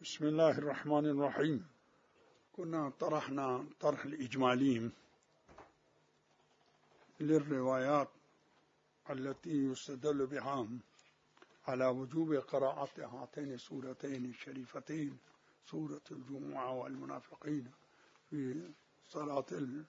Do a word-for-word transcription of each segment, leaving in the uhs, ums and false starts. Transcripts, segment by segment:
بسم الله الرحمن الرحيم. كنا طرحنا طرح الإجمالي للروايات التي يستدل بها على وجوب قراءة هاتين السورتين الشريفتين، سورة الجمعة والمنافقين، في صلاة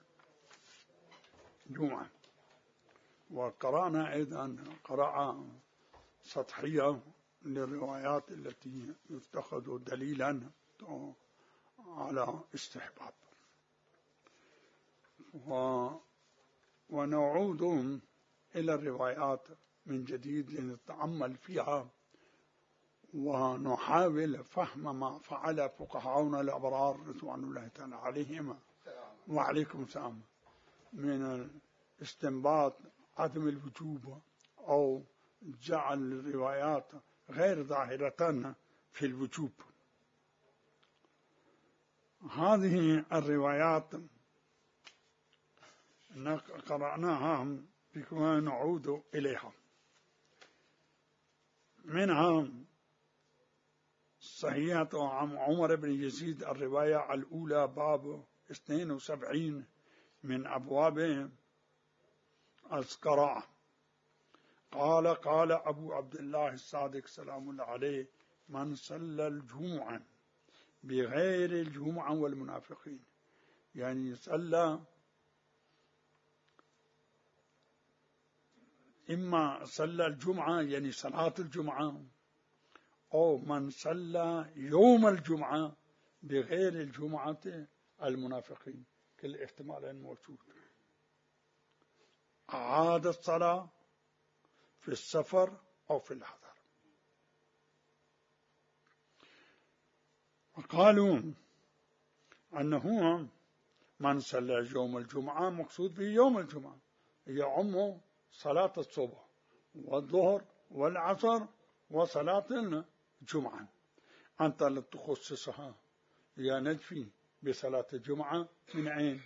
الجمعة. وقرأنا أيضا قراءة سطحية للروايات التي يتخذ دليلا على استحباب، و... ونعود إلى الروايات من جديد لنتأمل فيها ونحاول فهم ما فعل فقهاؤنا الأبرار رضوان الله تعالى عليهم وعليكم السلام من استنباط عدم الوجوب أو جعل الروايات غير ظاهرة في الوجوب. هذه الروايات قرأناها بكما نعود إليها. منها صحيحة عن عمر بن يزيد الرواية الأولى باب اثنين وسبعين من أبواب القراءة. قال قال أبو عبد الله الصادق سلام الله عليه: من صلى الجمعة بغير الجمعة والمنافقين، يعني صلى إما صلى الجمعة يعني صلاة الجمعة، أو من صلى يوم الجمعة بغير الجمعة المنافقين، كل احتمالين موجود. أعاد الصلاة في السفر أو في الحضر. وقالوا أنه من صلى يوم الجمعة مقصود به يوم الجمعة يعم صلاة الصبح والظهر والعصر وصلاة الجمعة. أنت لتخصصها يا نجفي بصلاة الجمعة من أين؟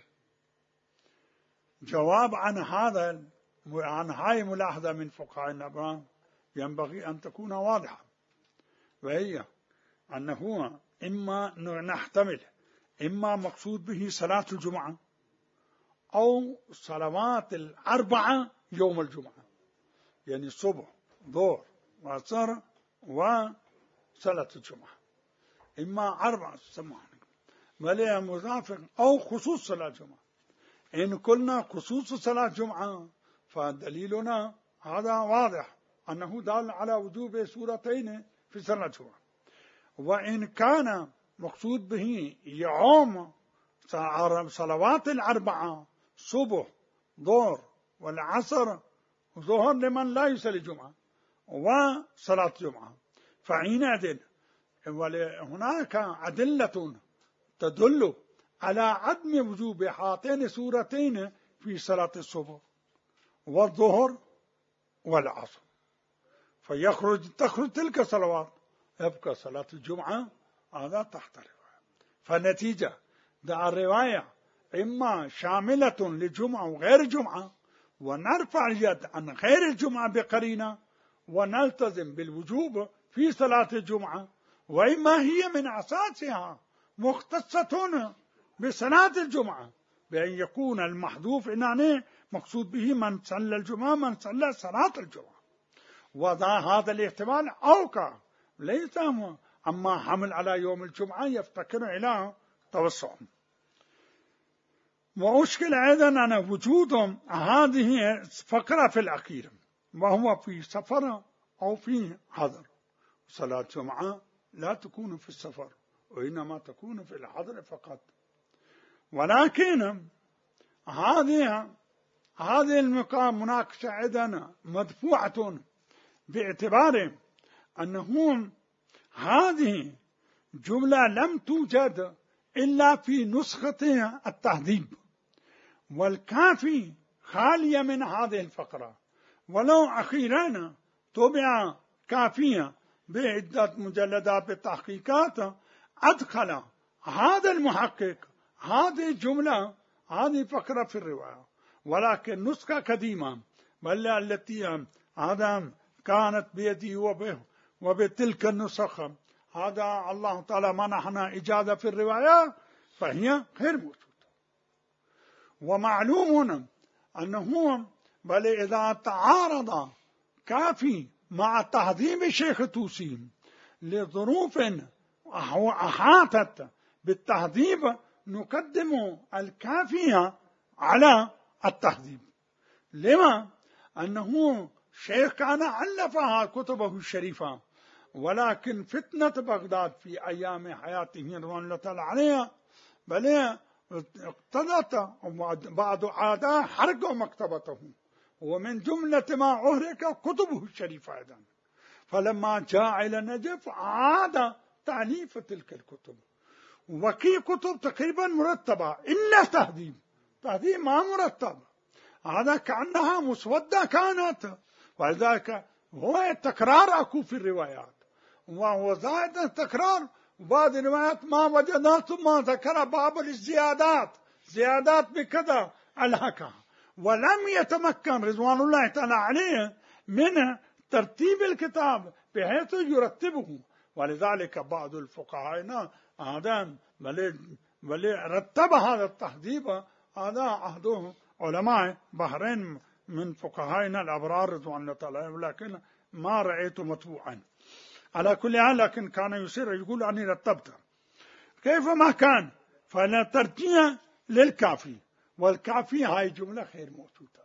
جواب عن هذا عن هاي ملاحظة من فقهاء الأبرار ينبغي أن تكون واضحة، وهي أنه إما نحتمل إما مقصود به صلاة الجمعة أو صلوات الأربعة يوم الجمعة، يعني الصبح ظهر وعصر وصلاة الجمعة، إما أربعة سمعنا وليها مضافق أو خصوص صلاة الجمعة. إن قلنا خصوص صلاة الجمعة فدليلنا هذا واضح أنه دال على وجوب سورتين في صلاة الجمعة. وإن كان مقصود به يعم صلوات الأربعة صبح ظهر والعصر، ظهر لمن لا يصلي الجمعة وصلاة الجمعة، فحينئذ هناك أدلة تدل على عدم وجوب هاتين السورتين في صلاة الصبح والظهر والعصر، فيخرج تخرج تلك الصلوات، يبقى صلاة الجمعة هذا تحت الرواية. فالنتيجة دع الرواية إما شاملة للجمعة وغير الجمعة، ونرفع اليد عن غير الجمعة بقرينة ونلتزم بالوجوب في صلاة الجمعة، وإما هي من أساسها مختصة بصلاة الجمعة، بأن يكون المحذوف إنه مقصود به من صلى الجمعة من صلى صلاة الجمعة. وهذا الاحتمال أوقع ليس أما حمل على يوم الجمعة يفتكر إلى توسع. وأشكل أيضا أن وجود هذه فقرة في الأخير وهو في سفر أو في حضر. صلاة الجمعة لا تكون في السفر وإنما تكون في الحضر فقط. ولكن هذه هذه المقام مناقشة أيضا مدفوعة باعتبار أنه هذه جملة لم توجد إلا في نسخة التهذيب، والكافي خالية من هذه الفقرة، ولو أخيرا طبع كافية بعدة مجلدات بالتحقيقات أدخل هذا المحقق هذه الجملة هذه فقرة في الرواية، ولكن نسخة قديمة بل التي هذا كانت بيدي وبه وبتلك النسخ هذا الله تعالى منحنا إجازة في الرواية فهي غير موجودة. ومعلوم أنه بل إذا تعارض كافي مع تهذيب الشيخ توسي لظروف أحاطت بالتهذيب نقدم الكافية على التهذيب. لما؟ أنه شيخ كان ألفها كتبه الشريفة، ولكن فتنة بغداد في أيام حياته رضوان الله تعالى عليها بل اقتضت بعض أعداء حرقوا مكتبته، ومن جملة ما أهرك كتبه الشريفة أيضا. فلما جاء إلى النجف عاد تأليف تلك الكتب، وكي كتب تقريبا مرتبة إلا تهذيب، تهذيب ما مرتب، هذا كأنها مسودة كانت. ولذلك هو تكرار أكو في الروايات، وهو زائد التكرار. وبعض الروايات ما وجدنا ثم ذكر باب الزيادات، زيادات بكذا الهكا، ولم يتمكن رضوان الله تعالى عليه من ترتيب الكتاب بحيث يرتبه. ولذلك بعض الفقهاء هذا بل رتب هذا التهذيب، هذا عهده علماء بحرين من فقهائنا الأبرار رضوان الله تعالى، ولكن ما رأيت مطبوعا. على كل حال لكن كان يصير يقول أني رتبت كيف ما كان، فلا ترجيع للكافي، والكافي هاي جملة غير موجودة.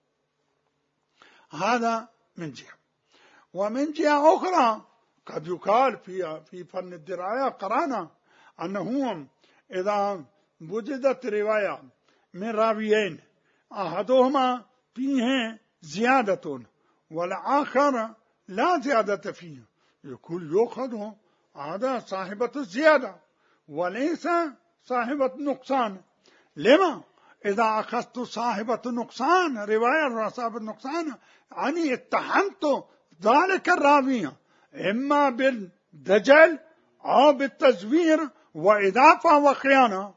هذا من جهة. ومن جهة أخرى قد يقال في في فن الدراية قرانا أنه إذا وجدت رواية من راويين أحدهما فيه زيادة والآخر لا زيادة فيه، يقول يأخذ هذا صاحبة الزيادة وليس صاحبة نقصان. لما؟ إذا أخذت صاحبة نقصان رواية صاحبة نقصان يعني اتهمت ذلك الراوي إما بالدجل أو بالتزوير وإضافة وخيانة.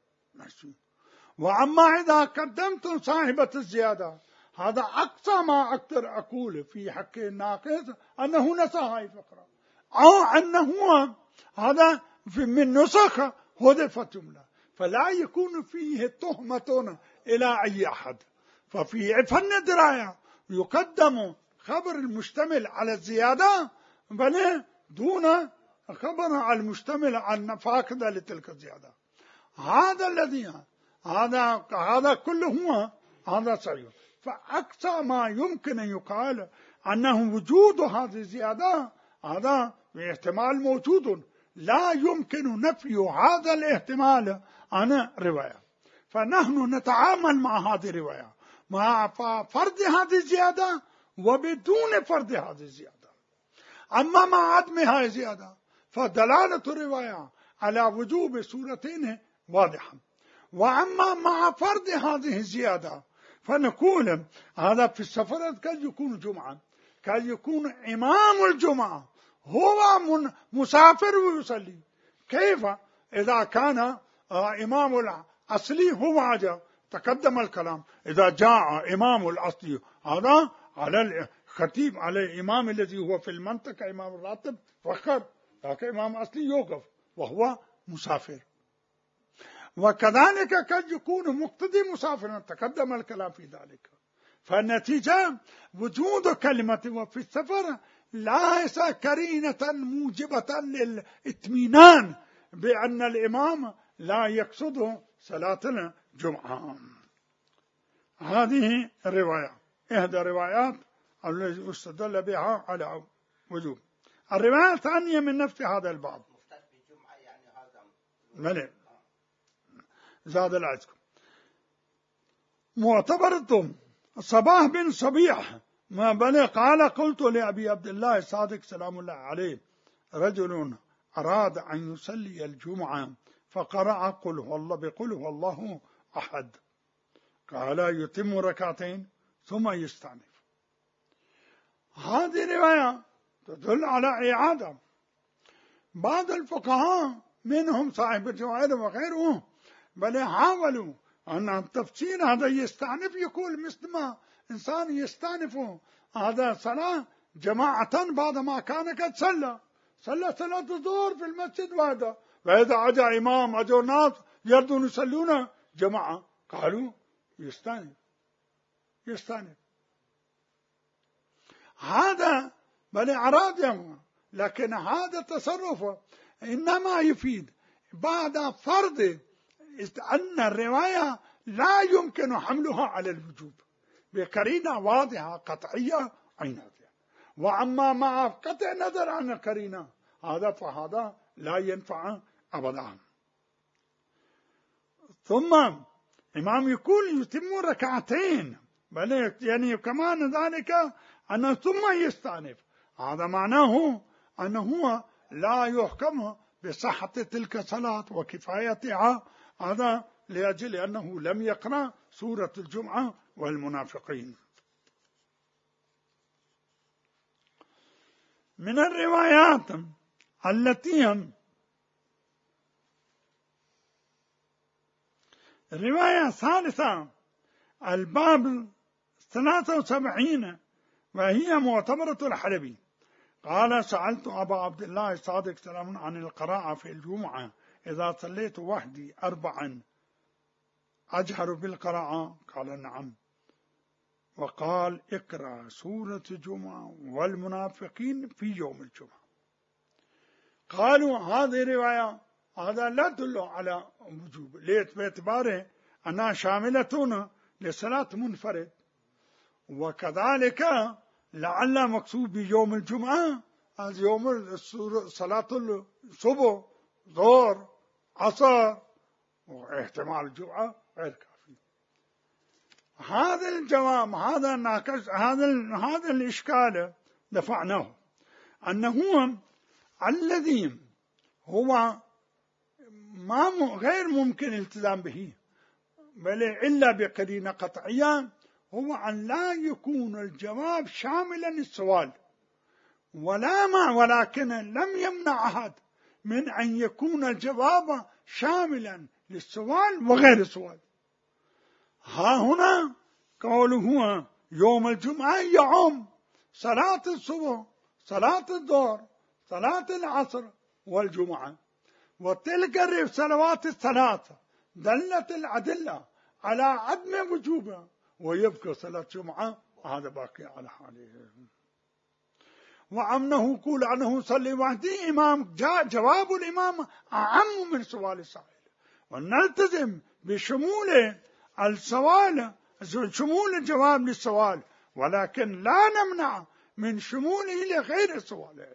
وأما إذا قدمت صاحبة الزيادة هذا أقصى ما أقدر أقول في حق الناقص أنه نسى هاي الفقرة، أو أنه هذا من نسخ حذفت جملة، فلا يكون فيه تهمة إلى أي أحد. ففي فن الدراية يقدم خبر المشتمل على الزيادة بل دون خبر على المشتمل على فاقد لتلك الزيادة. هذا الذي هذا هذا كله هو هذا صحيح. فأقصى ما يمكن أن يقال أنه وجود هذه الزيادة هذا احتمال موجود، لا يمكن نفي هذا الاحتمال عن رواية. فنحن نتعامل مع هذه الرواية مع فرض هذه الزيادة وبدون فرض هذه الزيادة. أما مع عدم هذه الزيادة فدلالة الرواية على وجوب صورتين واضحة. وأما مع فرض هذه الزيادة فنقول هذا في السفر قد يكون جمعة، قد يكون إمام الجمعة هو من مسافر ويصلي. كيف إذا كان إمام الأصلي هو عجب؟ تقدم الكلام إذا جاء إمام الأصلي هذا على الخطيب على الإمام الذي هو في المنطقة إمام الراتب فخر، لكن إمام الأصلي يوقف وهو مسافر. وكذلك قد يكون مقتدي مسافرا، تقدم الكلام في ذلك. فالنتيجة وجود كلمة وفي السفر ليس كرينة موجبة للإطمئنان بأن الإمام لا يقصد صلاة الجمعة. هذه الرواية إحدى الروايات التي استدل بها على وجوب. الرواية الثانية من نفس هذا الباب ملئ زاد العزكم معتبرتم صباح بن صبيح ما بني قال قلت لأبي عبد الله الصادق سلام الله عليه رجل أراد أن يصلي الجمعة فقرأ قل هو الله بقل هو الله أحد، قال يتم ركعتين ثم يستأنف. هذه رواية تدل على إعادة. بعض الفقهاء منهم صاحب الجواهر وغيره بل حاولوا أن التفسير هذا يستأنف يقول مثل ما إنسان يستأنف هذا صلاة جماعة بعد ما كان قد صلى صلى صلاة الظهر في المسجد وحده، فإذا أجا إمام أجا ناس يردون يصلون جماعة قالوا يستانف يستانف. هذا بل أراد يوم، لكن هذا التصرف إنما يفيد بعد فرض أن الرواية لا يمكن حملها على الوجوب بقرينة واضحة قطعية عينية. وأما مع قطع نظر عن القرينة هذا فهذا لا ينفع أبدا. ثم إمام يقول يتم ركعتين، بل يعني كمان ذلك أنه ثم يستأنف، هذا معناه أنه لا يحكم بصحة تلك الصلاة وكفايتها، هذا لأجل أنه لم يقرأ سورة الجمعة والمنافقين. من الروايات التي الرواية الثالثة الباب ثلاثة وسبعين، وهي معتبرة الحلبي، قال سألت أبا عبد الله الصادق سلام عن القراءة في الجمعة إذا صليت وحدي أربعا أجهر بالقراءة؟ قال نعم. وقال اقرأ سورة الجمعة والمنافقين في يوم الجمعة. قالوا هذه رواية هذا لا تدل على وجوب، ليت باعتباره أنها شاملة لصلاة منفرد، وكذلك لعل مقصود بيوم الجمعة هذا يوم صلاة الصبح ظهر عصر، واحتمال الجمعة غير كافي. هذا الجواب هذا ناقش هذا هذا الإشكال دفعناه، أنه الذي هو ما غير ممكن الالتزام به بل إلا بقرينة قطعية، هو أن لا يكون الجواب شاملا للسؤال، ولا ما ولكن لم يمنع أحد من أن يكون الجواب شاملا للسؤال وغير السؤال. ها هنا قوله يوم الجمعة يعم صلاة الصبح صلاة الظهر صلاة العصر والجمعة، وتلك الصلوات الثلاثة دلت الأدلة على عدم وجوبها، ويبقى صلاة الجمعة هذا باقي على حاله. وأنه يقول أنه صلي وحده إمام، جاء جواب الإمام أعم من سؤال السائل، ونلتزم بشمول السؤال شمول الجواب للسؤال، ولكن لا نمنع من شموله لغير السؤال.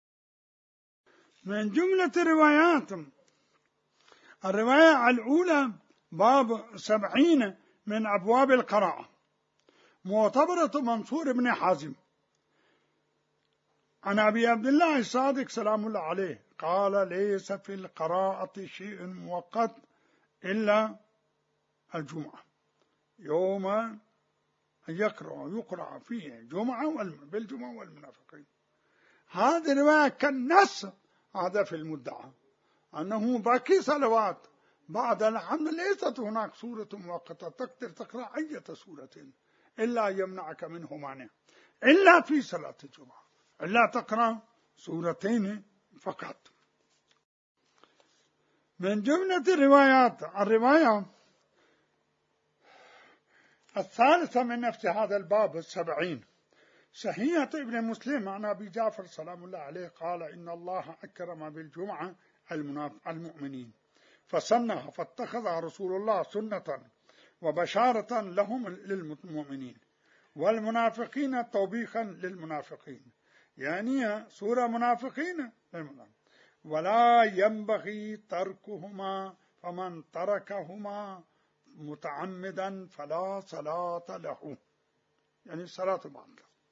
من جملة الروايات الرواية الأولى باب سبعين من أبواب القراءة، معتبرة منصور بن حازم عن أبي عبد الله الصادق سلام الله عليه قال ليس في القراءة شيء مؤقت إلا الجمعة، يوم يقرأ يقرأ فيه جمعة بالجمعة والمنافقين. هذه الرواية كالنص هذا في المدعى أنه باقي صلوات بعد الحمد ليست هناك سورة مؤقتة تقدر تقرأ أي سورة إلا يمنعك منه مانع، إلا في صلاة الجمعة إلا تقرأ سورتين فقط. من جملة الروايات الرواية الثالثة من نفس هذا الباب السبعين صحيحة ابن مسلم عن أبي جعفر سلام الله عليه قال إن الله أكرم بالجمعة المؤمنين فسنها فاتخذها رسول الله سنة وبشارة لهم للمؤمنين، والمنافقين توبيخا للمنافقين، يعني سورة منافقين للمنافقين، ولا ينبغي تركهما فمن تركهما متعمدا فلا صلاة له، يعني صلاة بعض.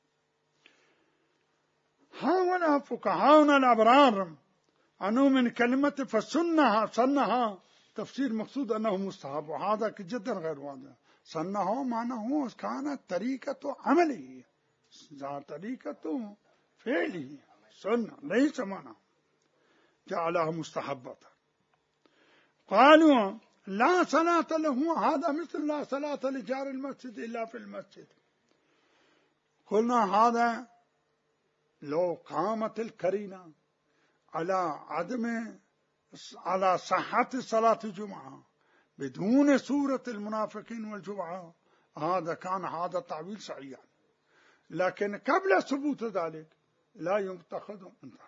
هؤلاء فقهاؤنا الأبرار أنه من كلمة فسنها سنها تفسير مقصود أنه مستحب، وهذا جدا غير واضح. سنها معناه كانت طريقة عمله طريقة فعله، سنة ليس معناه جعلها مستحبة. قالوا لا صلاة له، هذا مثل لا صلاة لجار المسجد إلا في المسجد. قلنا هذا لو قامت القرينة على عدم على صحة صلاة الجمعة بدون سورة المنافقين والجمعة، هذا كان هذا التعبير صحيحا، لكن قبل ثبوت ذلك لا يتخذ من ذلك.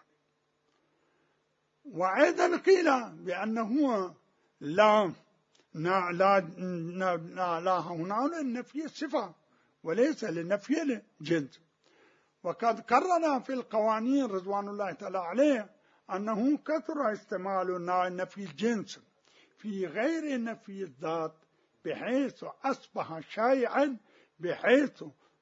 وأيضا قيل بأنه لا لا لا, لا, لا هنا لنفي الصفة وليس لنفي الجنس. وقد قرر في القوانين رضوان الله تعالى عليه أنه كثر استعمال نفي الجنس في غير نفي الذات بحيث أصبح شائعا، بحيث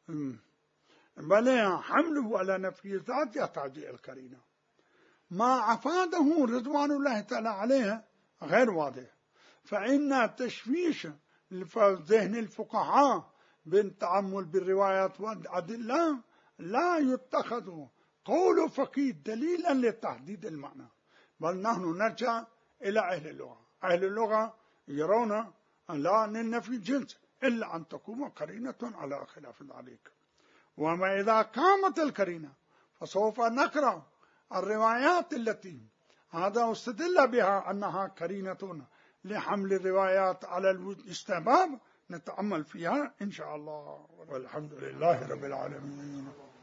بل حمله على نفي الذات يحتاج إلى القرينة. ما أفاده رضوان الله تعالى عليه غير واضح، فإن تشويش ذهن الفقهاء بالتأمل بالروايات والأدلة لا يتخذ قول فقيه دليلا لتحديد المعنى، بل نحن نرجع إلى أهل اللغة. أهل اللغة يرون أن لا ننفي الجنس إلا أن تقوم قرينة على خلاف ذلك. وما إذا قامت القرينة فسوف نقرأ الروايات التي هذا استدل بها أنها قرينة لحمل الروايات على الاستحباب، نتأمل فيها إن شاء الله، والحمد لله رب العالمين.